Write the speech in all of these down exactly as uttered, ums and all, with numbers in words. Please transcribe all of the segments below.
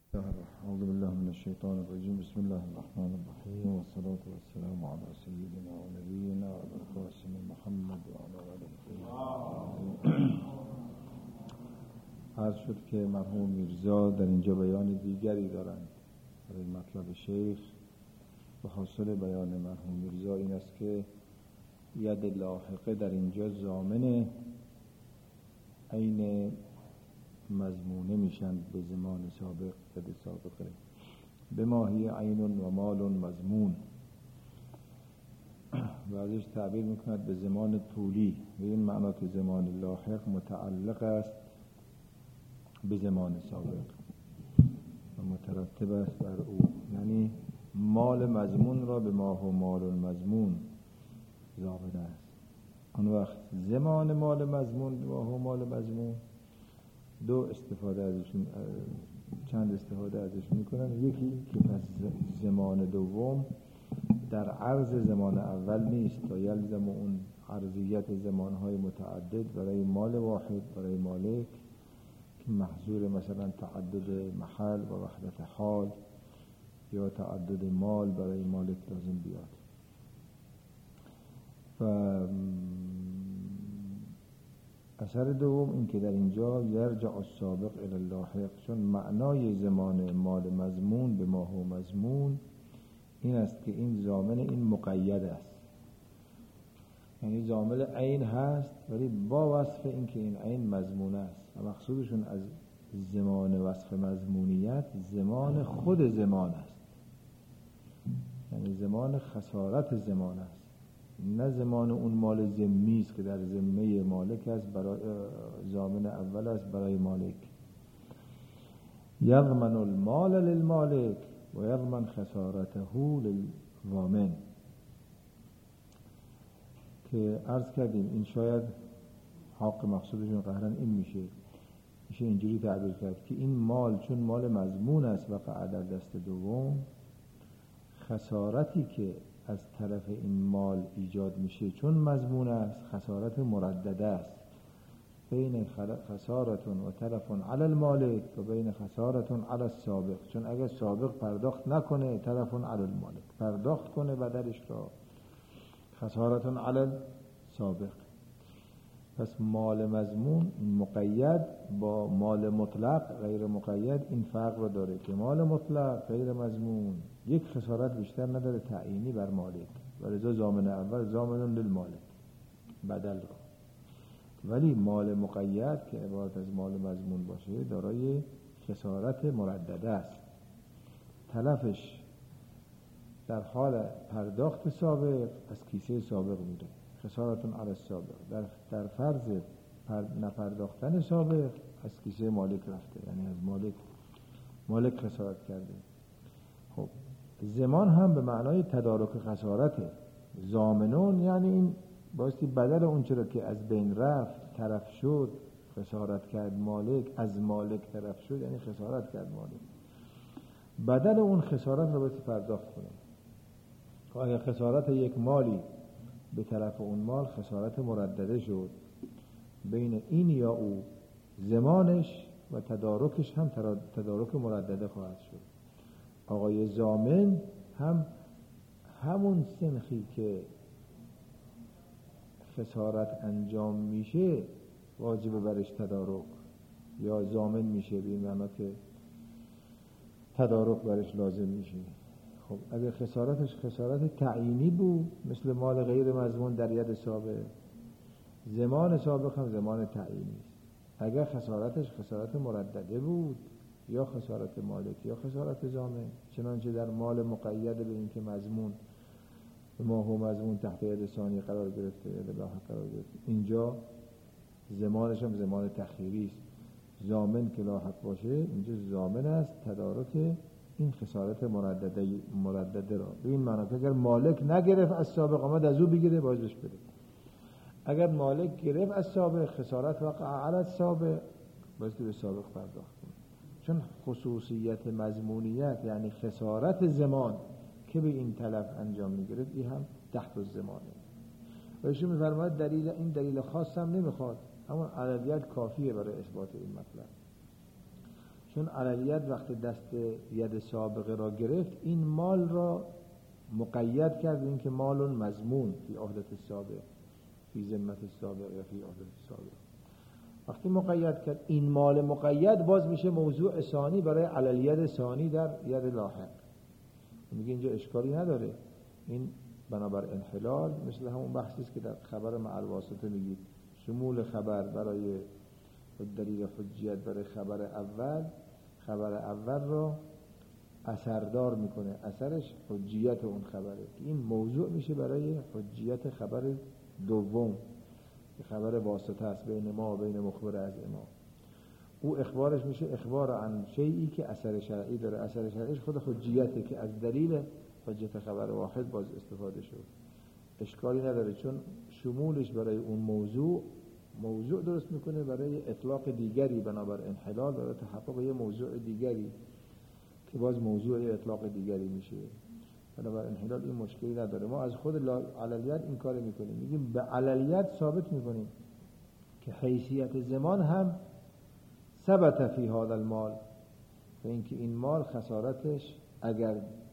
أعوذ بالله من الشيطان الرجيم. بسم الله الرحمن الرحيم، والصلاة والسلام على سيدنا ونبينا وعلى القاسم محمد وعلى آله الطاهرين. عرض شد که مرحوم میرزا در اینجا بیان دیگری دارند برای مطلب شیخ. و حاصل بیان مرحوم میرزا این است که ید لاحقه در اینجا ضامن عین مضمونه میشن به زمان سابق. ید سابقه به ماهی عین و مال مضمون و ازش تعبیر میکند به زمان طولی. به این معنا که زمان لاحق متعلق است به زمان سابق و مترتب است بر او، یعنی مال مضمون را به ماه و مال مضمون ضابط است. اون وقت زمان مال مضمون به ماه و مال مضمون دو استفاده ازشون، چند استفاده ازشون میکنن. یکی که پس زمان دوم در عرض زمان اول نیست و یلزم اون عرضیت زمانهای متعدد برای مال واحد، برای مالک که محظور مثلا تعدد محل و وحدت حال یا تعدد مال برای مالک لازم بیاد. و اثر دوم این که در اینجا یرجع السابق الی اللاحق، چون معنای زمان مال مضمون به ماه و مضمون این است که این ضامن این مقید است، یعنی ضامن عین هست ولی با وصف این که این عین مضمون است. و مقصودشون از زمان وصف مضمونیت زمان خود زمان است، یعنی زمان خسارت زمان است، نه زمان اون مال ذمی است که در ذمه مالک است، برای ضامن اول است برای مالک. یضمن المال للمالک و یضمن خسارته للضامن، که عرض کردیم این شاید حق مقصودشون قهرن این میشه میشه اینجوری تعبیر کرد که این مال چون مال مضمون است وقع در دست دوم، خسارتی که از طرف این مال ایجاد میشه چون مضمون است خسارت مردده است، بین خسارتون و طرفون علی المالک و بین خسارتون علی السابق. چون اگر سابق پرداخت نکنه طرفون علی المالک پرداخت کنه بدلش را، خسارتون علی السابق. پس مال مضمون مقید با مال مطلق غیر مقید این فرق رو داره که مال مطلق غیر مضمون یک خسارت بیشتر نداره تعیینی بر مالک، ولذا ضامن اول ضامن للمالک بدل را. ولی مال مقید که عبارت از مال مضمون باشه دارای خسارت مردده است، تلفش در حال پرداخت سابق از کیسه سابق میره، خسارتون علی السابق. در در فرض پر نپرداختن سابق از کیسه مالک رفته، یعنی از مالک مالک خسارت کرده. خب زمان هم به معنای تدارک خسارته. ضامنون یعنی این بایستی بدل اون چرا که از بین رفت طرف شد خسارت کرد مالک، از مالک طرف شد یعنی خسارت کرد مالک، بدل اون خسارت رو بایستی پرداخت کنه. آیا خسارت یک مالی به طرف اون مال خسارت مردده شد، بین این یا او زمانش و تدارکش هم تدارک مردده خواهد شد. آقای ضامن هم همون سنخی که خسارت انجام میشه واجب برش تدارک یا ضامن میشه، به این معنی که تدارک برش لازم میشه. خب اگر خسارتش خسارت تعیینی بود مثل مال غیر مضمون در ید سابق، زمان سابق هم زمان تعیینی است. اگر خسارتش خسارت مردده بود یا خسارت مالک یا خسارت ضامن، چنانچه در مال مقید به این که مضمون به ماه و مضمون تحت ید ثانی قرار گرفته ید لاحق قرار گرفته، اینجا زمانش هم زمان تخیری است. ضامن که لاحق باشه اینجا ضامن است تدارک این خسارت مردده مردده را، به این معنی که اگر مالک نگرفت از سابق آمد از او بگیره باید بهش بده. اگر مالک گرفت از سابق خسارت وقع علی السابق باید به سابق پرداخت کنه. چون خصوصیت مضمونیت یعنی خسارت زمان که به این تلف انجام میگرفت این هم تحت الزمانه. و ایشون میفرماید دلیل این دلیل خاص هم نمیخواد، همون عددیت کافیه برای اثبات این مطلب. چون علیت وقتی دست ید سابقه را گرفت این مال را مقید کرد این که مال مضمون فی عهدت سابق فی ذمت سابق یا فی عهدت سابق. وقتی مقید کرد این مال مقید باز میشه موضوع ثانی برای علالید ثانی در ید لاحق. میگه اینجا اشکالی نداره، این بنابر انحلال مثل همون بحثی است که در خبر مع الواسطه میگید شمول خبر برای دلیل حجیت برای خبر اول، خبر اول را اثردار میکنه، اثرش حجیت اون خبره. این موضوع میشه برای حجیت خبر دوم که خبر واسطه است بین ما و بین مخبر از ما. او اخبارش میشه اخبار عن شیئی که اثر شرعی داره، اثر شرعیش خود حجیته که از دلیل حجیت خبر واحد باز استفاده شد. اشکالی نداره چون شمولش برای اون موضوع موضوع درست میکنه برای اطلاق دیگری بنابر انحلال برای تحقق یه موضوع دیگری که باز موضوع اطلاق دیگری میشه. بنابر انحلال این مشکلی نداره. ما از خود علالیت این کار میکنیم، میگیم به علالیت ثابت میکنیم که حیثیت زمان هم ثبت فی هذا المال و اینکه این مال خسارتش اگر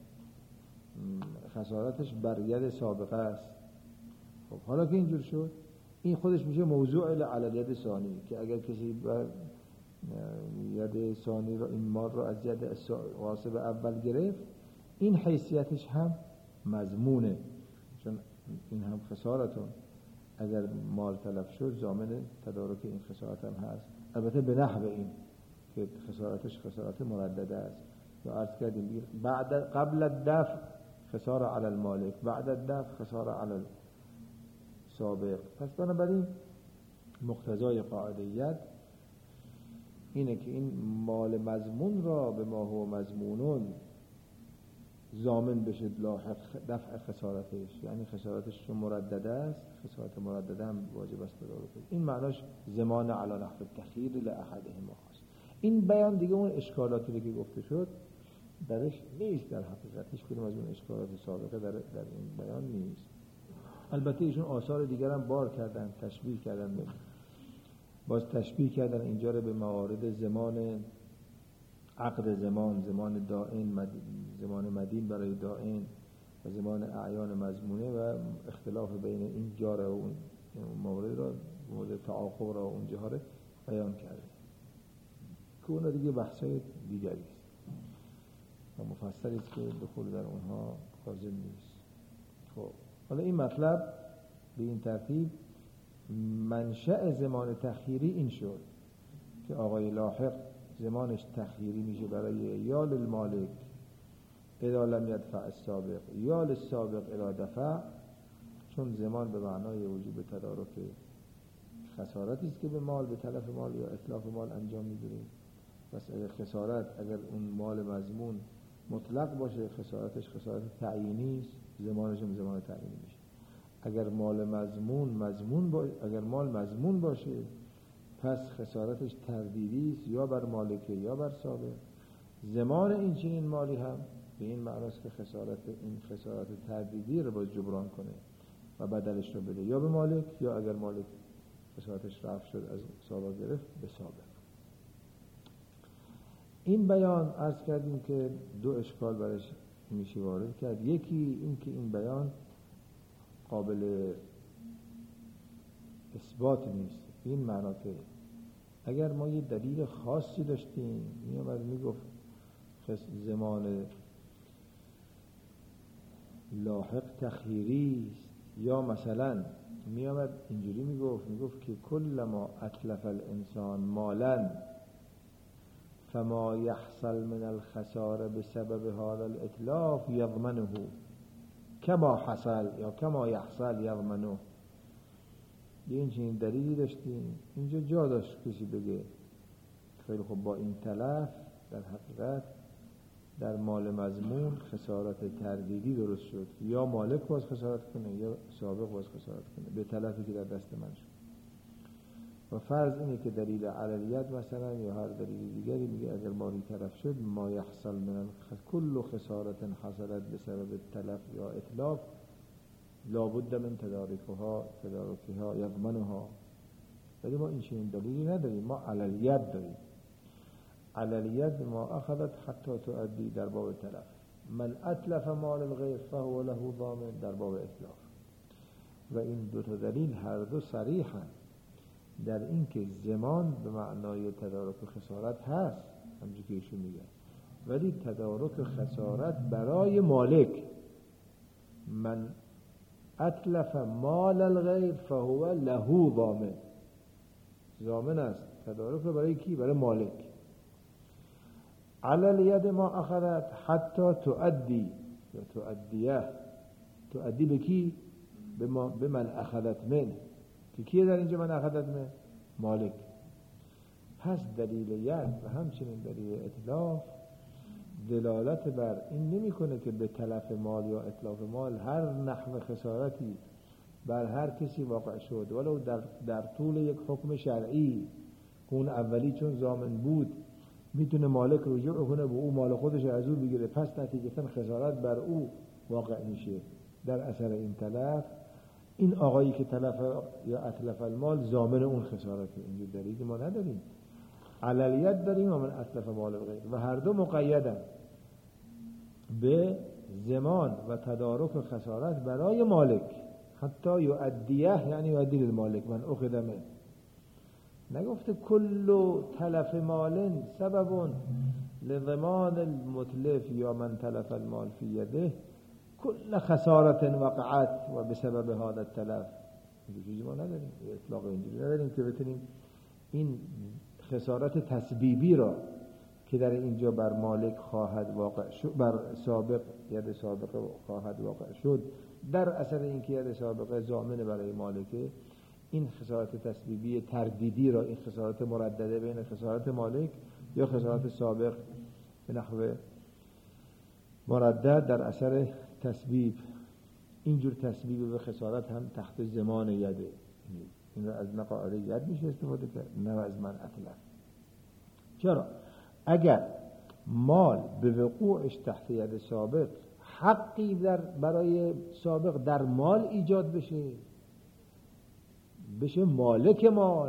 خسارتش بر ید سابقه است. خب حالا که اینجور شد این خودش میشه موضوع لعلالیت ثانی که اگر کسی بر ید ثانی را این مال را از ید غاصب اول گرفت این حیثیتش هم مضمونه، چون این هم خسارتون اگر مال تلف شد ضامن تدارک این خسارت هم هست، البته به نحو این که خسارتش خسارت مردده است. یا عرض کردیم بعد قبل الدفع خساره علی المالک، بعد الدفع خساره علی السابق. پس بنابراین مقتضای قاعدیت اینه که این مال مضمون را به ما هو مضمونون ضامن بشه لاحق دفع خسارتش، یعنی خسارتش چون مردده است خسارت مردده هم واجب است تدارکش. این معناش زمان علی نحو التخییر لاحدهما است. این بیان دیگه اون اشکالاتی که گفته شد درش نیست، در حقیقت هیچ کدوم از اون اشکالات سابقه در, در این بیان نیست. البته ایشون آثار دیگر هم بار کردن، تشبیه کردن، باز تشبیه کردن اینجا رو به موارد زمان عقد زمان، زمان دائن مدین، زمان مدین برای دائن و زمان اعیان مضمونه و اختلاف بین این جاره و اون مورد را مورد تعاقب را اونجا رو بیان کرده که اون دیگه بحثای دیگری است و مفصلی است که دخول در اونها لازم نیست. خب حالا این مطلب به این ترتیب منشأ زمان تخییری این شد که آقای لاحق زمانش تخییری میشه برای یا للمالک اذا لم یدفع السابق یا للسابق اذا دفع، چون زمان به معنای وجوب تدارک خسارتی است که به مال به تلف مال یا اتلاف مال انجام میگیره. پس اگر خسارت اگر اون مال مضمون مطلق باشه خسارتش خسارت تعیینی است، زمانش هم زمان تعیینی میشه. اگر مال مضمون مضمون با... اگر مال مضمون باشه پس خسارتش تردیدی است یا بر مالکه یا بر سابق. زمان این چنین مالی هم به این معناست که خسارت این خسارت تردیدی رو باز جبران کنه و بدلش رو بده یا به مالک یا اگر مالک خسارتش رفع شد از سابق گرفت به سابق. این بیان عرض کردیم که دو اشکال برش میشه وارد کرد. یکی این که این بیان قابل اثبات نیست، این معنا که اگر ما یه دلیل خاصی داشتیم میامد میگفت زمان لاحق تخییری است، یا مثلا میامد اینجوری میگفت میگفت که کل ما اتلف الانسان مالا فما يحصل من الخساره بسبب هذا الاتلاف يضمنه کما حصل یا کما يحصل یضمنه. یه این چنین دلیلی داشتیم اینجا جا داشت کسی بگه خیلی خب با این تلف در حقیقت در مال مضمون خسارت تردیدی درست شد، یا مالک باز خسارت کنه یا سابق باز خسارت کنه به تلفی که در دست من شد. و فرض اینه که دلیل علالیت مثلا یا هر دلیل دیگری میگه اگر مالی تلف شد ما یحصل من کل خسارت حصلت بسبب تلف یا اتلاف لابد من تدارکها تدارکها یضمنها. ولی ما این چنین دلیلی نداریم، ما علالیت داریم. علالید ما اخذت حتی تؤدی در باب تلف، من اتلف مال الغیر فهو له ضامن در باب اتلاف. و این دو تا دلیل هر دو صریحاً در این که ضمان به معنای تدارک خسارت هست همچون که ایشون میگه، ولی تدارک خسارت برای مالک. من اتلف مال الغیر فهو له ضامن، ضامن است تدارک برای کی؟ برای مالک. علی الید ما اخذت حتی تؤدی یا تؤدیه، تؤدی به کی؟ به من اخذت من، که کیه در اینجا من اخذت من؟ مالک. پس دلیل ید و همچنین دلیل اتلاف دلالت بر این نمی کنه که به تلف مال یا اتلاف مال هر نحو خسارتی بر هر کسی واقع شد ولو در, در طول یک حکم شرعی، اون اولی چون ضامن بود میتونه مالک رجوع کنه به او مال خودش از او بگیره، پس نتیجتا خسارت بر او واقع میشه در اثر این تلف. این آقایی که تلف یا اتلف المال ضامن اون خسارته. اینجا دلیلی ما نداریم، عللیت داریم و من اتلف مال الغیر، و هر دو مقیدن به ضمان و تدارک خسارت برای مالک. حتی یؤدیه یعنی یؤدی للمالک من اخذ منه. نگفته کل تلف مال سبب لضمان المتلف یا من تلف المال فی یده کل خسارت وقعت و بسبب هذا التلف. این چیزی ما نداریم، اطلاق اینجوری نداریم که بتونیم این خسارت تسبیبی را که در اینجا بر مالک خواهد واقع شد، بر سابق ید سابق خواهد واقع شد در اثر اینکه ید سابق ضامن برای مالکه، این خسارت تسبیبی تردیدی را، این خسارت مردده بین خسارت مالک یا خسارت سابق به نحو مردد در اثر تسبیب، اینجور تسبیب و خسارت هم تحت ضمان یده. این را از نقاعده ید میشه استفاده کرد، نه از من اتلف. چرا؟ اگر مال به وقوعش تحت ید سابق حقی در برای سابق در مال ایجاد بشه، بشه مالک مال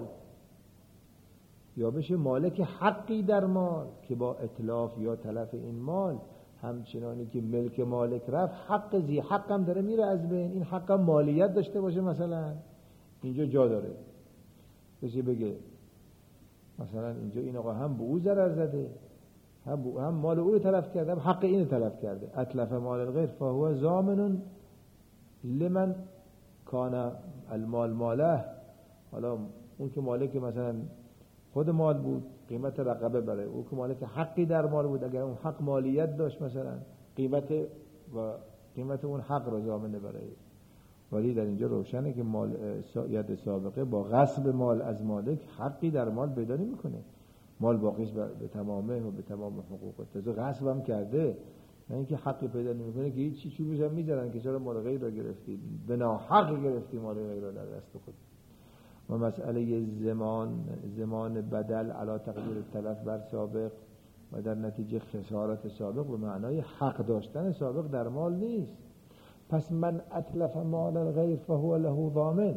یا بشه مالک حقی در مال که با اتلاف یا تلف این مال همچنانی که ملک مالک رفت حق زی حق هم داره میره از بین، این حق هم مالیت داشته باشه. مثلا اینجا جا داره بشه بگه مثلا اینجا این آقا هم به او ضرر زده، هم, هم مال او رو تلف کرده، هم حق این رو تلف کرده. اتلف مال الغیر فهو ضامن لمن کان المال ماله. حالا اون که مالک مثلا خود مال بود قیمت رقبه برای او که مالک حقی در مال بود، اگر اون حق مالیت داشت مثلا قیمت و قیمت اون حق را ضامنه برای. ولی در اینجا روشنه که مال ید سابقه با غصب مال از مالک حقی در مال پیدا نمی‌کنه، مال باقیش به تمامه و به تمام حقوق تازه غصب هم کرده، نه اینکه حقی پیدا نمی‌کنه که هیچ چی چوبش هم می‌ذارن که چرا مال غیر را گرفتی، بنا حق گرفتی مال غیر را در دست خود. و مسئله زمان زمان بدل علی تقدیر تلف بر سابق و در نتیجه خسارت سابق به معنای حق داشتن سابق در مال نیست. پس من اتلف مال الغیر فهو له ضامن.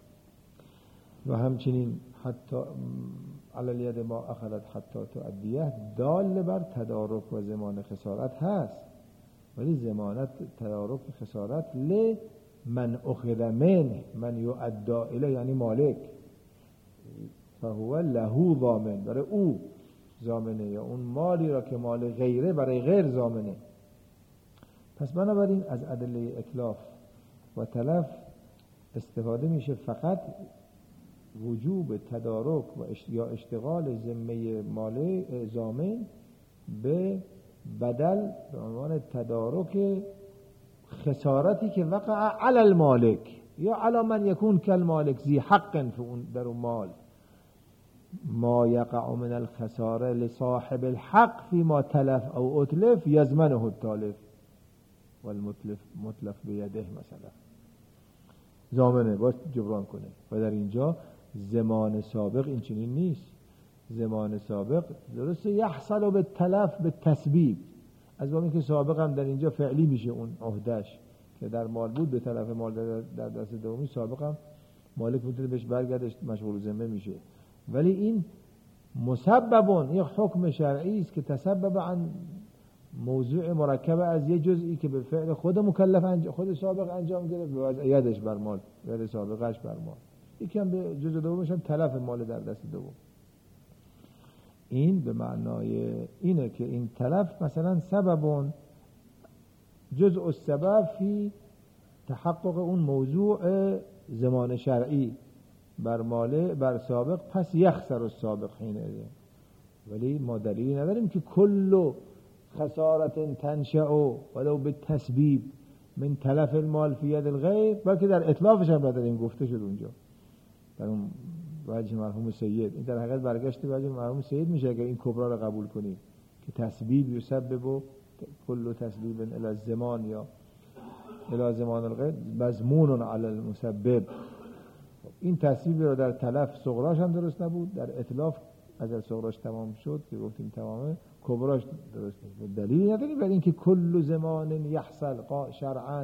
و همچنین حتی علی الید ما اخذت حتی تؤدیه دال بر تدارک و ضمان خسارت هست، ولی ضمانت تدارک خسارت ل من اخذ من من یؤدی الیه یعنی مالک، فهو له ضامن برای او ضامنه، یا اون مالی را که مال غیره برای غیر ضامنه. پس بنابراین از ادله اتلاف و تلف استفاده میشه فقط وجوب تدارک و یا اشتغال ذمه مال ضامن به بدل به عنوان تدارک خسارتی که وقع علی المالک یا علی من یکون کالمالک ذی حق فی اون در اون مال، ما یقع من الخساره لصاحب الحق فيما تلف او اتلف یضمنه التالف والمتلف متلف بیده، مثلا ضامنه باید جبران کنه. و در اینجا زمان سابق این چنین نیست. زمان سابق درسته یحصل به تلف به تسبیب، از باب اینکه سابق هم در اینجا فعلی میشه اون عهدهش که در مال بود به تلف مال در دست دومی، سابق هم مالک میتونه بهش برگردش مشغول ذمه میشه. ولی این مسببون، یک حکم شرعی است که تسبب عن موضوع مرکب از یه جزئی که به فعل خود مکلف انجام، خود سابق انجام گرفت به وضع یدش بر مال، ید سابقش بر مال. یکی هم به جزء دومش هم تلف مال در دست دوم. این به معنای اینه که این تلف مثلا سببون جزء السبب فی تحقق اون موضوع زمان شرعی بر مال بر سابق، پس یخسر السابق حینه. ولی ما دلیلی نداریم که کل خسارت تنشأ ولو بالتسبیب من تلف المال فی ید الغیر، بلکه در اطلافش هم نداریم، گفته شد اونجا در اون وجه مرحوم سید. این در حقیقت برگشت وجه مرحوم سید میشه اگر این کبرا رو قبول کنیم که تسبیب یسبب و کل تسبیب الی الزمان یا الی زمان الغیر مضمون علی المسبب. این تسبیب رو در تلف صغراش هم درست نبود، در اطلاف اگر صغراش تمام شد که گفتیم تمامه، کبراش درست نبود. دلیل نداریم برای اینکه کل زمان یحصل شرعا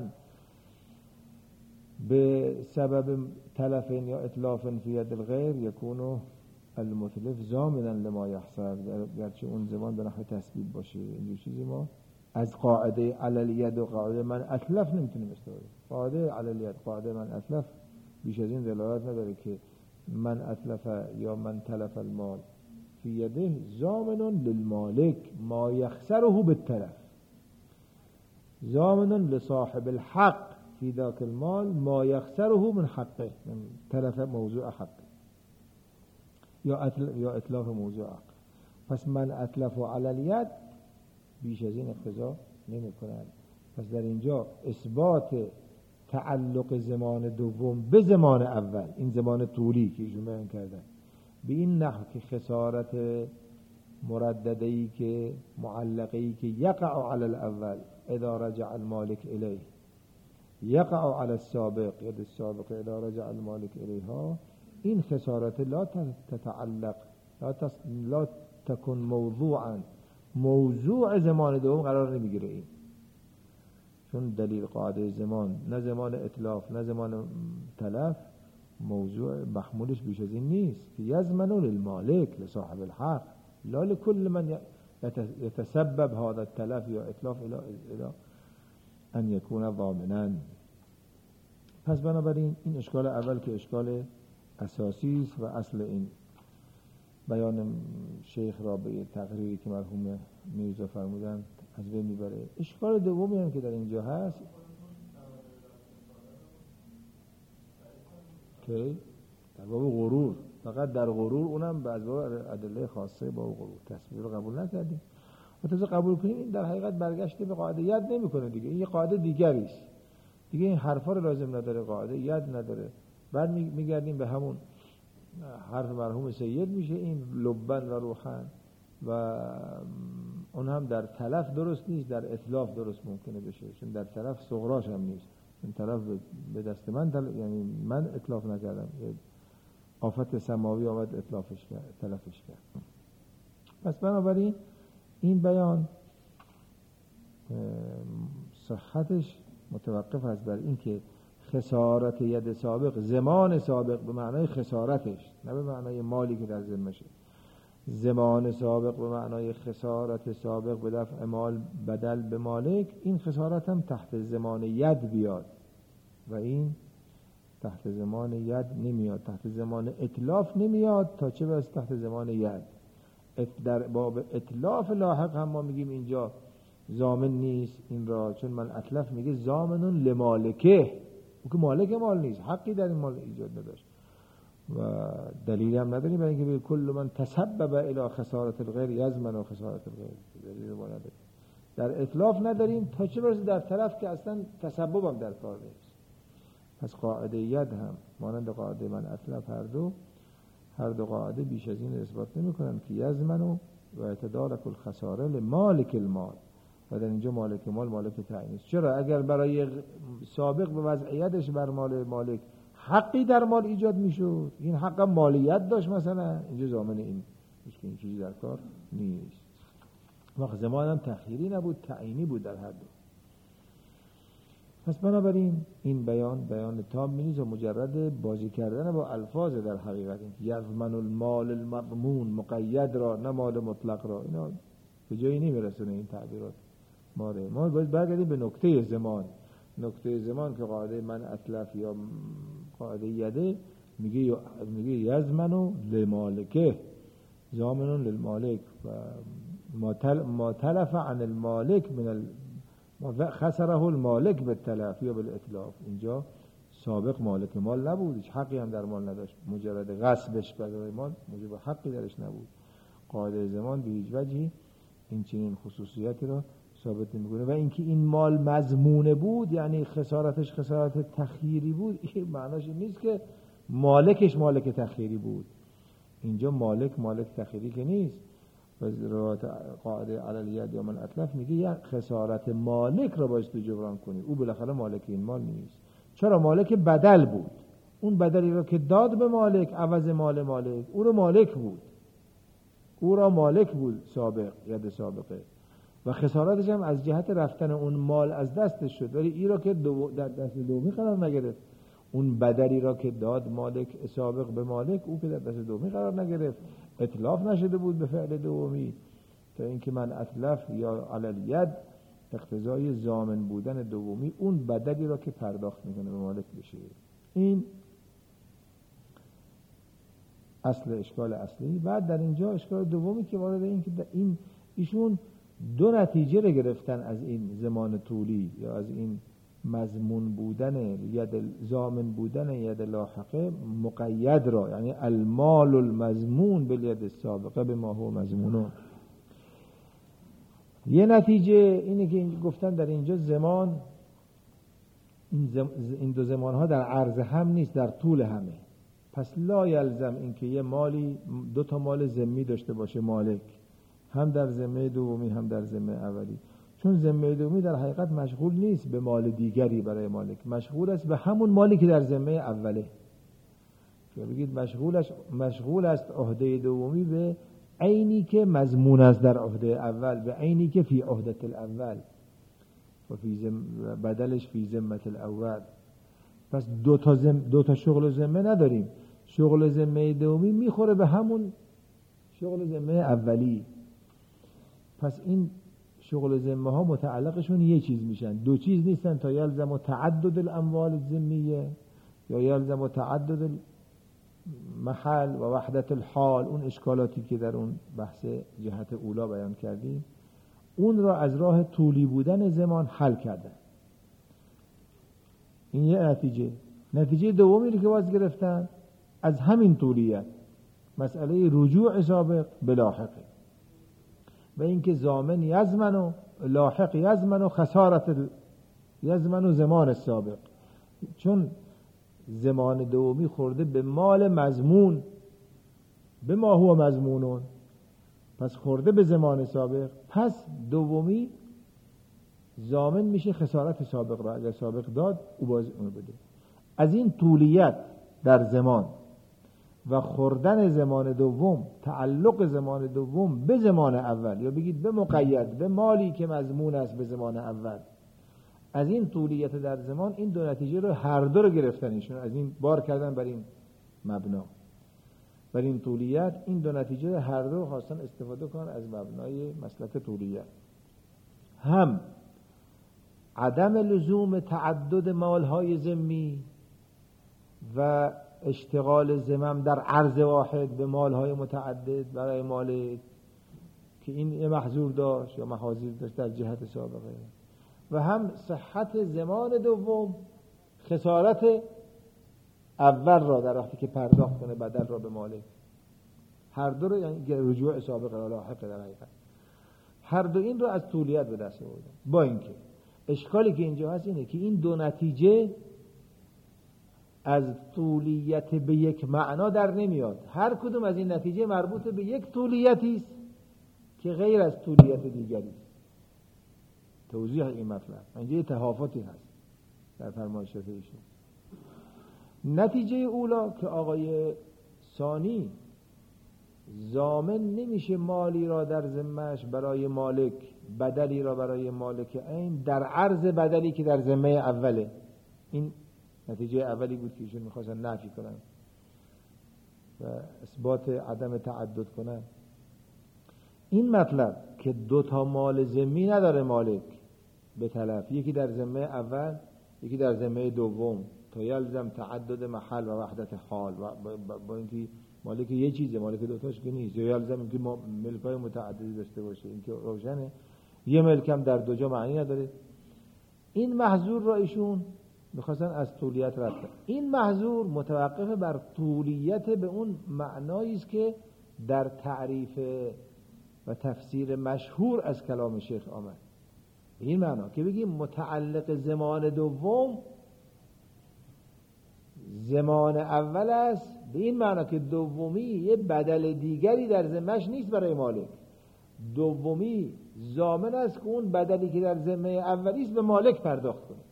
به سبب تلف یا اتلاف فی ید الغیر یکون المتلف ضامنا لما یحصل، گرچه اون زمان به نحو تسبیب باشه. اینجور چیزی ما از قاعده علی الید و قاعده من اتلف نمیتونیم استفاده. قاعده علی الید، قاعده من اتلف بیش از این دلالت نداره که من اتلف یا من تلف المال فی یده ضامن للمالک ما یخسره بالتلف، ضامن لصاحب الحق فی ذاک المال ما یخسره من حقه، من تلف موضوع حقه یا اتلف یا اتلاف موضوع حق. پس من اتلف علی الید بیش از این اقتضا نمی کنند. پس در اینجا اثبات تعلق زمان دوم به زمان اول، این زمان طولی که ایشون بیان کردن، به این نحو که خسارت مردده‌ای که معلقه‌ای که یقع علی الاول اذا رجع المالک الیه، یقع علی السابق ید السابق اذا رجع المالک الیها، این خسارت لا تتعلق لا, تس... لا تكن موضوعا موضوع زمان دوم قرار نمیگیره. این چون دلیل قاعده زمان نه زمان اتلاف نه زمان تلف، موضوع محمولش بیش از این نیست که یضمن للمالک لصاحب الحق لا لكل من يتسبب هذا التلف یا اتلاف الى الى ان يكون ضامنا. پس بنابراین این اشکال اول که اشکال اساسی است و اصل این بیان شیخ را به تقریری که مرحوم میرزا فرمودن از بین میبره. اشکال دومی هم که در اینجا هست که در باب غرور، فقط در غرور، اونم بعض باب ادله خاصه با غرور تصویر رو قبول نکردیم و تازه قبول کنیم این در حقیقت برگشته به قاعده ید نمیکنه دیگه، این یه قاعده دیگری است دیگه، این حرفا رو لازم نداره، قاعده ید نداره. بعد میگردیم به همون حرف مرحوم سید میشه این لبن و روحن و اون هم در تلف درست نیست، در اتلاف درست ممکنه بشه، چون در تلف صغراش هم نیست. این طرف به دست من تل... یعنی من اتلاف نکردم، آفت سماوی آمد اتلافش کرد، تلفش کرد. پس بنابراین این بیان صحتش متوقف است بر این که خسارت ید سابق، زمان سابق به معنای خسارتش، نه به معنای مالی که در ذمشه. زمان سابق به معنای خسارت سابق به دفع مال بدل به مالک، این خسارت هم تحت زمان ید بیاد و این تحت زمان ید نمیاد، تحت زمان اتلاف نمیاد، تا چه بس تحت زمان ید. در باب اتلاف لاحق هم ما میگیم اینجا ضامن نیست این را، چون من اتلف میگه ضامن لمالکه، او که مالک مال نیست، حقی در این مال ایجاد نداشت و دلیلی هم نداریم برای اینکه کل من تسبب الی خسارت الغیر یضمن و خسارت الغیر، دلیلی ما نداریم. در اتلاف نداریم، تا چه برسه در طرف که اصلا تسبب هم در کار نیست. پس قاعده ید هم مانند قاعده من اتلف، هر دو هر دو قاعده بیش از این اثبات نمی کنند که یضمن و اتدارک الخساره لمالک المال، و در اینجا مالک مال مالک تعیین است. چرا؟ اگر برای سابق به وضعیتش بر مال مالک حقی در مال ایجاد میشد، این حق مالیت داشت مثلا، اینجا ضامن این هیچ که این چیزی در کار نیست. وقت زمان هم تخییری نبود، تعیینی بود در هر دو. پس بنابراین این بیان بیان تام نیست و مجرد بازی کردن با الفاظ در حقیقت. یضمن المال المضمون، مقید را نه مال مطلق را، اینا به جایی نمیرسونه این تعبیرات. ما ما باید برگردیم به نکته زمان. نکته زمان که قاعده من اتلف یا قاعده یده میگه میگه یضمن للمالکه، ضامن للمالک و ما تلف عن المالک من ال خسره المالک بالتلف یا بالاتلاف. اینجا سابق مالک مال نبود، هیچ حقی هم در مال نداشت، مجرد غصبش برای مال موجب حقی درش نبود. قاعده زمان به هیچ وجهی این چنین خصوصیتی را ثابت نمی‌کنه. و اینکه این مال مضمونه بود یعنی خسارتش خسارت تخییری بود، این معناش این نیست که مالکش مالک تخییری بود. اینجا مالک مالک تخییری که نیست. و روایت قاعده علی الید یا من اتلف میگه یا خسارت مالک را باید تو جبران کنی، او بالاخره مالک این مال نیست. چرا؟ مالک بدل بود، اون بدلی را که داد به مالک عوض مال مالک، او را مالک بود، او را مالک بود سابق، ید سابقه، و خسارتش هم از جهت رفتن اون مال از دستش شد، ولی این را که دو در دست دومی قرار نگرفت. اون بدلی را که داد مالک سابق به مالک، او که در دست دومی قرار نگرفت، اتلاف نشده بود به فعل دومی. تا اینکه من اتلف یا علی الید اقتضای ضامن بودن دومی اون بدلی را که پرداخت میکنه به مالک بشه. این اصل اشکال اصلی. بعد در اینجا اشکال دومی که وارد این که این ایشون دو نتیجه را گرفتن از این زمان طولی یا از این مضمون بودن ید ضامن بودن ید لاحقه مقید را، یعنی المال المضمون بالید السابقه بما هو مضمون. یه نتیجه اینه که گفتن در اینجا زمان این, زم این دو زمان ها در عرض هم نیست، در طول همه. پس لا یلزم اینکه یه مالی دو تا مال ذمی داشته باشه مالک، هم در ذمه دومی هم در ذمه اولی، چون ذمه دومی در حقیقت مشغول نیست به مال دیگری برای مالک، مشغول است به همون مالی که در ذمه اوله. که بگید مشغولش مشغول است عهده دومی به عینی که مضمون است در عهده اول، به عینی که فی عهده الاول و فی زم بدلش فی ذمه الاول. پس دو تا زم دو تا شغل ذمه نداریم. شغل ذمه دومی میخوره به همون شغل ذمه اولی. پس این شغل ذمه ها متعلقشون یه چیز میشن، دو چیز نیستن. تا یلزم تعدد الاموال الذمیه یا یلزم تعدد محل و وحدت الحال، اون اشکالاتی که در اون بحث جهت اولا بیان کردیم، اون را از راه طولی بودن زمان حل کردن. این یه نتیجه. نتیجه دومی که باز گرفتن از همین طولیت، مسئله رجوع سابق به لاحقه و اینکه ضامن یضمن و لاحق یضمن و خسارت یضمن و زمان سابق، چون زمان دومی خورده به مال مضمون به ما هو مضمونون، پس خورده به زمان سابق، پس دومی ضامن میشه خسارت سابق را، اگر سابق داد او باز اونو بده. از این طولیت در زمان و خوردن زمان دوم، تعلق زمان دوم به زمان اول، یا بگید به مقید به مالی که مضمون است به زمان اول، از این طولیت در زمان این دو نتیجه رو هر دو رو گرفتن ایشون، از این بار کردن بر این مبنا، بر این طولیت این دو نتیجه هر دو رو خواستن استفاده کنن از مبنای مسلک طولیت. هم عدم لزوم تعدد مالهای ذمی و اشتغال ذمم در عرض واحد به مالهای متعدد برای مالک که این یه محظور داشت یا محاذیر داشت در جهت سابقه، و هم صحت زمان دوم خسارت اول را در وقتی که پرداخت کنه بدل را به مالک. هر دو رو، یعنی رجوع سابق را لاحق در حقیقت، هر دو این رو از طولیت به دست آوردن. با اینکه اشکالی که اینجا هست اینه که این دو نتیجه از طولیت به یک معنا در نمیاد. هر کدوم از این نتیجه مربوط به یک طولیتی است که غیر از طولیت دیگری است. توضیح این مطلب اینجا تهافتی هست در فرمایشات ایشون. نتیجه اولا که آقای ثانی ضامن نمیشه مالی را در ذمه‌اش برای مالک بدلی را برای مالک عین در عرض بدلی که در ذمه اوله. این نتیجه اولی بود که ایشون میخواستن نفی کنن و اثبات عدم تعدد کنن. این مطلب که دو تا مال ذمی نداره مالک به طرف، یکی در ذمه اول یکی در ذمه دوم، تا یلزم تعدد محل و وحدت حال و با, با اینکه مالک یه چیزه، مالک دوتاش که نیست، یا یلزم اینکه ملکای متعددی داشته باشه. اینکه روشنه یه ملک هم در دو جا معنی نداره. این محظور را ایشون میخواستن از طولیت رد کنن. این محظور متوقف بر طولیت به اون معنایی است که در تعریف و تفسیر مشهور از کلام شیخ آمد. به این معنا که بگیم متعلق زمان دوم زمان اول است، به این معنا که دومی یه بدل دیگری در ذمه‌اش نیست برای مالک. دومی ضامن است که اون بدلی که در ذمه اولی است به مالک پرداخت کنه.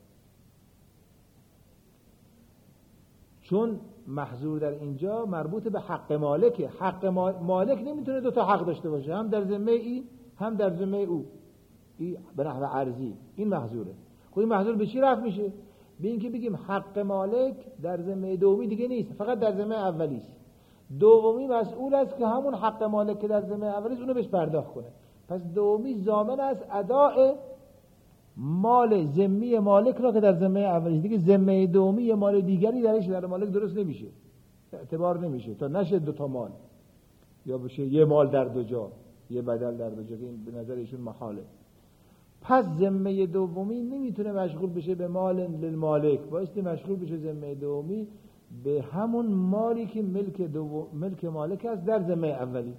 چون محظور در اینجا مربوط به حق مالکه. حق مالک نمیتونه دو تا حق داشته باشه، هم در ذمه این هم در ذمه او. این به نحو عرضی این محظوره. خب این محظور به چی رفع میشه؟ به این که بگیم حق مالک در ذمه دومی دیگه نیست، فقط در ذمه اولی است. دومی مسئول است که همون حق مالک که در ذمه اولی است اونو بهش پرداخت کنه. پس دومی ضامن است اداء مال ذمی مالک را که در ذمه اولی است. دیگه ذمه دومی مال دیگری درش در مالک درست نمیشه، اعتبار نمیشه تا نشه دو تا مال، یا بشه یه مال در دو جا، یه بدل در دو جا، که این به نظر ایشون محاله. پس ذمه دومی نمیتونه مشغول بشه به مال للمالک، بایستی مشغول بشه ذمه دومی به همون مالی که ملک دو ملک مالک است در ذمه اولی.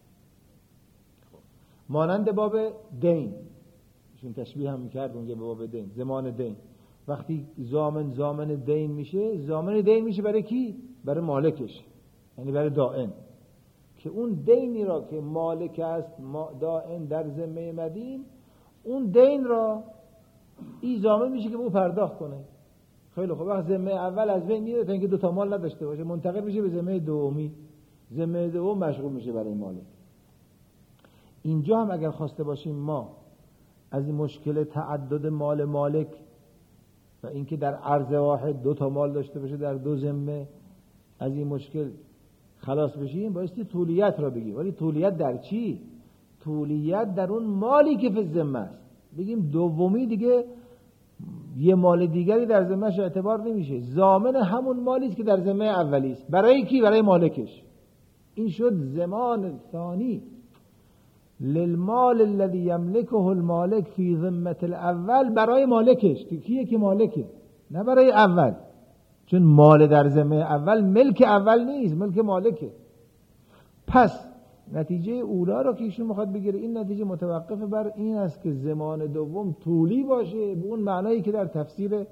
مانند باب دین، چون تشبیه هم میکرد اونجا به باب دین، زمان دین. وقتی ضامن ضامن دین میشه، ضامن دین میشه برای کی؟ برای مالکش، یعنی برای دائن، که اون دینی را که مالک است دائن در ذمه مدین، اون دین را این ضامن میشه که او پرداخت کنه. خیلی خوب، وقت ذمه اول از بین میره تا اینکه دو تا مال نداشته باشه، منتقل میشه به ذمه دومی، ذمه دوم مشغول میشه برای مالک. اینجا هم اگر خواسته باشیم ما از این مشکل تعدد مال مالک و اینکه در عرض واحد دو تا مال داشته باشه در دو ذمه، از این مشکل خلاص بشیم، بایستی طولیت را بگیم. ولی طولیت در چی؟ طولیت در اون مالی که فی ذمه است. بگیم دومی دیگه یه مال دیگری در ذمه‌اش اعتبار نمیشه، ضامن همون مالی است که در ذمه اولی است. برای کی؟ برای مالکش. این شد زمان ثانی للمال الذي يملكه المالك في ذمه الاول، برای مالکش. کیه که مالکه؟ نه برای اول، چون مال در ذمه اول ملک اول نیست، ملک مالکه. پس نتیجه اولا رو که ایشون میخواد بگیره، این نتیجه متوقف بر این است که زمان دوم طولی باشه، به اون معنایی که در تفسیر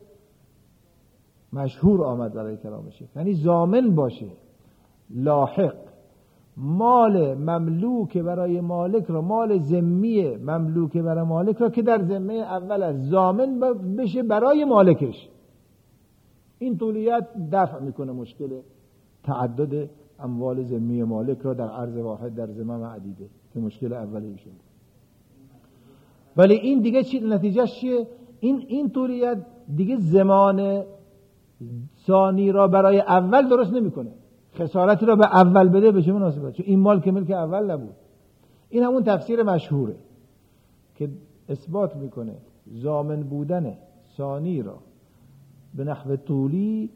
مشهور آمد برای کلامشه، یعنی ضامن باشه، لاحق. مال مملوک برای مالک را، مال ذمی مملوک برای مالک را که در ذمه اول از ضامن بشه برای مالکش. این طولیت دفع میکنه مشکل تعدد اموال ذمی مالک را در عرض واحد در ذمم عدیده که مشکل اولی شد. ولی این دیگه چی نتیجهش چیه؟ این این طولیت دیگه زمان ثانی را برای اول درست نمیکنه، خسارتی را به اول بده به چه مناسبت؟ چون این مال که ملک اول نبود. این همون تفسیر مشهوره که اثبات میکنه ضامن بودن ثانی را به نحو طولی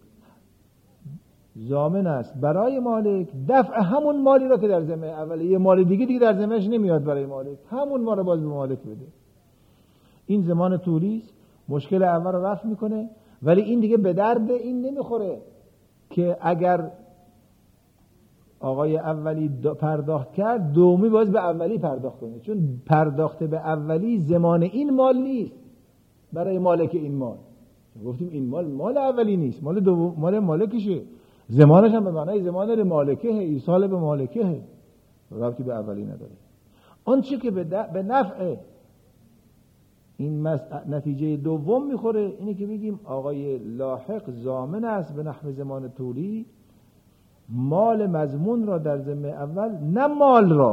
ضامن است برای مالک دفع همون مالی را که در ذمه اوله، یه مال دیگه دیگه در ذمهش نمیاد برای مالک، همون مال را باز به مالک بده. این زمان طولی است، مشکل اول را رفع میکنه. ولی این دیگه به درد این نمیخوره که اگر آقای اولی پرداخت کرد، دومی باز به اولی پرداخت کنه، چون پرداخت به اولی زمان این مال نیست برای مالک این مال. گفتیم این مال مال اولی نیست، مال دوم مال مالکشه، زمانش هم به معنای زمان مالکه، ایصال به مالکه، ربطی به اولی نداره. آنچه که به, به نفع این مس... نتیجه دوم میخوره اینه که بگیم آقای لاحق ضامن است به نحو زمان طولی مال مضمون را در ذمه اول، نه مال را،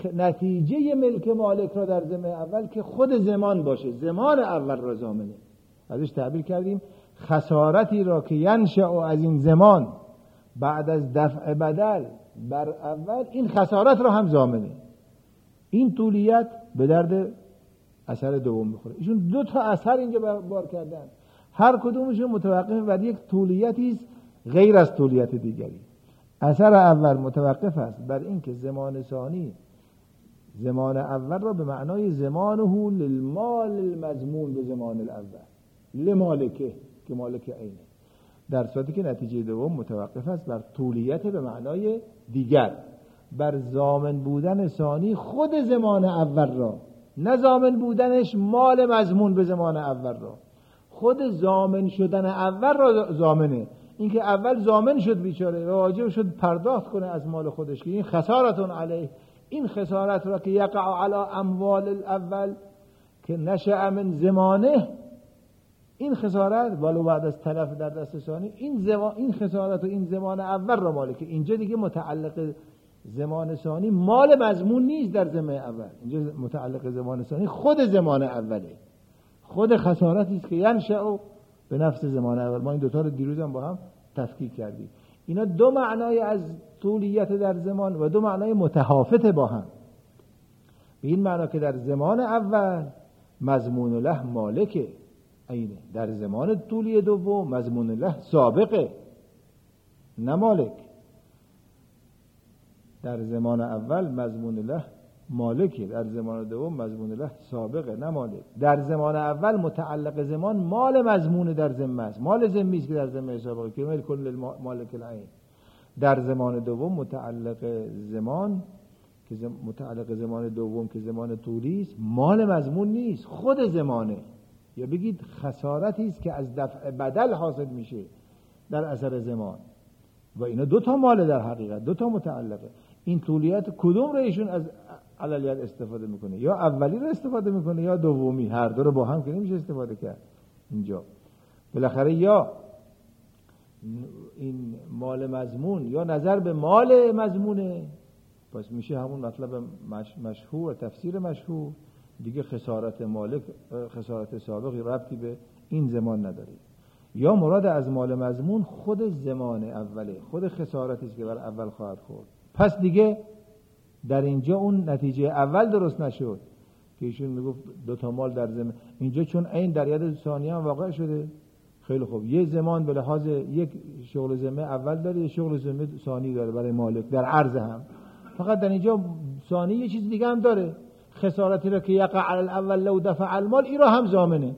نتیجه ملک مالک را در ضمن اول که خود زمان باشه، زمان اول را ضامنه. ازش تعبیر کردیم خسارتی را که ینشأ از این زمان بعد از دفع بدل بر اول، این خسارت را هم ضامنه. این طولیت به درد اثر دوم میخوره. ایشون دو تا اثر اینجا بار کردن، هر کدومشون متوقف بر یک طولیتی است غیر از طولیت دیگری. اثر اول متوقف است بر اینکه زمان ثانی زمان اول را به معنای زمانه للمال المضمون به زمان الاول لمالکه که مالک عینه، در صورتی که نتیجه دوم متوقف است بر طولیت به معنای دیگر، بر ضامن بودن ثانی خود زمان اول را، نه ضامن بودنش مال مضمون به زمان اول را، خود ضامن شدن اول را ضامنه. اینکه اول ضامن شد بیچاره و واجب شد پرداخت کنه از مال خودش که این خسارتون علیه، این خسارت را که یقع علی اموال الاول که نشأ من زمانه، این خسارت ولو بعد از تلف در دست ثانی، این زمان این خسارت و این زمان اول را مالکه. اینجا دیگه متعلق زمان ثانی مال مضمون نیست در زمان اول، اینجا متعلق زمان ثانی خود زمان اوله، خود خسارتی است که ینشأ به نفس زمان اول. ما این دوتا رو دیروز هم با هم تفکیک کردیم. اینا دو معنای از طولیت در زمان و دو معنای متحافت با هم. به این معنا که در زمان اول مضمون له مالکه عینه، در زمان طولی دوم مضمون له سابقه نه مالک. در زمان اول مضمون له مالکه، در زمان دوم مضمون له سابقه نه مالک. در زمان اول متعلق زمان مال مضمون در ذمه است، مال ذمی است که در ذمه سابقه که ملک کل مالک العین. در زمان دوم متعلق زمان که زم... متعلق زمان دوم که زمان طولی است مال مضمون نیست، خود زمانه، یا بگید خسارتی است که از دفع بدل حاصل میشه در اثر زمان. و اینا دو تا مال در حقیقت، دو تا متعلقه. این طولیت کدوم رو ایشون از علیت استفاده میکنه؟ یا اولی رو استفاده میکنه یا دومی، هر دو رو با هم که نمیشه استفاده کرد. اینجا بالاخره یا این مال مضمون یا نظر به مال مضمونه، پس میشه همون مطلب مش... مشهور، تفسیر مشهور دیگه. خسارت مالک، خسارت سابقی ربطی به این زمان نداره. یا مراد از مال مضمون خود زمان اوله، خود خسارتی است که بر اول خواهد خورد. پس دیگه در اینجا اون نتیجه اول درست نشد که ایشون میگفت دو تا مال در زمان. اینجا چون این در ید ثانیه هم واقع شده، خیلی خوب، یه زمان به لحاظ یک شغل ذمه اول داره، یه شغل ذمه ثانی داره برای مالک در عرض هم. فقط در اینجا ثانی یه چیز دیگه هم داره، خسارتی را که یقع علی الاول لو دفع المال، این را هم ضامنه.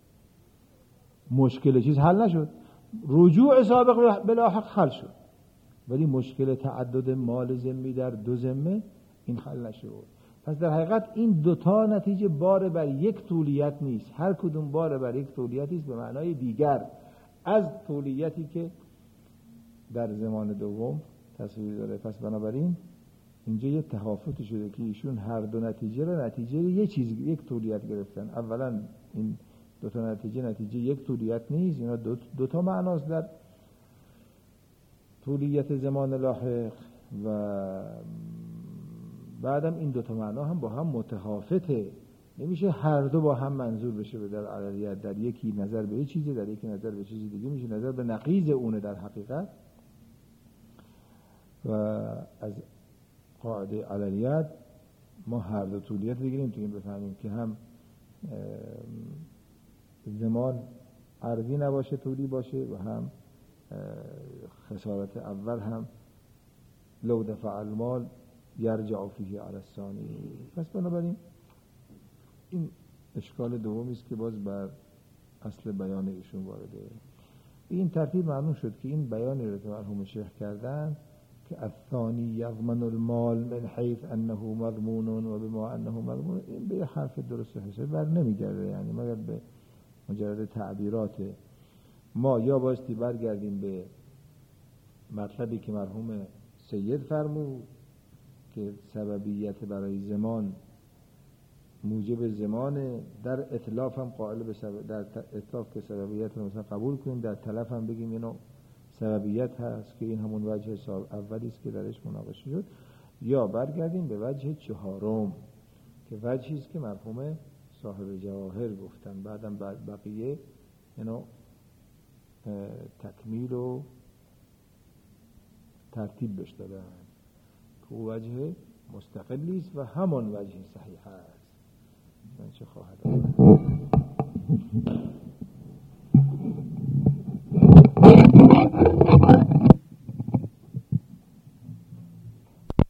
مشکل چیز حل نشد، رجوع سابق به لاحق حل شد، ولی مشکل تعدد مال ذمی در دو ذمه این حل نشد. پس در حقیقت این دوتا نتیجه بار بر یک طولیت نیست، هر کدوم بار بر یک طولیتی است به معنای دیگر از طولیتی که در زمان دوم تصویر داره. پس بنابراین اینجا یه تحافظی شده که ایشون هر دو نتیجه را نتیجه یه چیز، یک طولیت گرفتن. اولا این دو تا نتیجه نتیجه یک طولیت نیست، اینا دو, دو تا معناست در طولیت زمان لاحق، و بعدم این دو تا معنا هم با هم متحافته، نمیشه هر دو با هم منظور بشه به در علیت. در یکی نظر به یه چیزی، در یکی نظر به چیزی دیگه میشه نظر به نقیض اونه در حقیقت. و از قاعده علیت ما هر دو طولیت بگیریم تو این بفهمیم که هم زمان عرضی نباشه طولی باشه، و هم خسارت اول هم لو دفع المال یرجع فیه علی الثانی. پس بنابراین این اشکال دومی است که باز بر اصل بیان ایشون وارده. این ترتیب معلوم شد که این بیانی رو که مرحوم شیخ کردن که الثانی یضمن المال من حیث انه مضمون و بما انه مضمون، این به حرف درست حساب بر نمیگرده، یعنی مگر به مجرد تعبیرات. ما یا بایستی برگردیم به مطلبی که مرحوم سید فرمود که سببیت برای زمان موجب زمان، در اتلاف هم قائل به سبب، در اتلاف که سببیت رو مثلا قبول کنیم، در تلف هم بگیم اینو سببیت هست که این همون وجه اولی است که درش مناقشه شد. یا برگردیم به وجه چهارم که وجهی است که مرحوم صاحب جواهر گفتن، بعدم بعد بقیه اینو تکمیل و ترتیب بهش دادن که او وجه مستقلی است و همان وجه صحیح است. من چه خواهد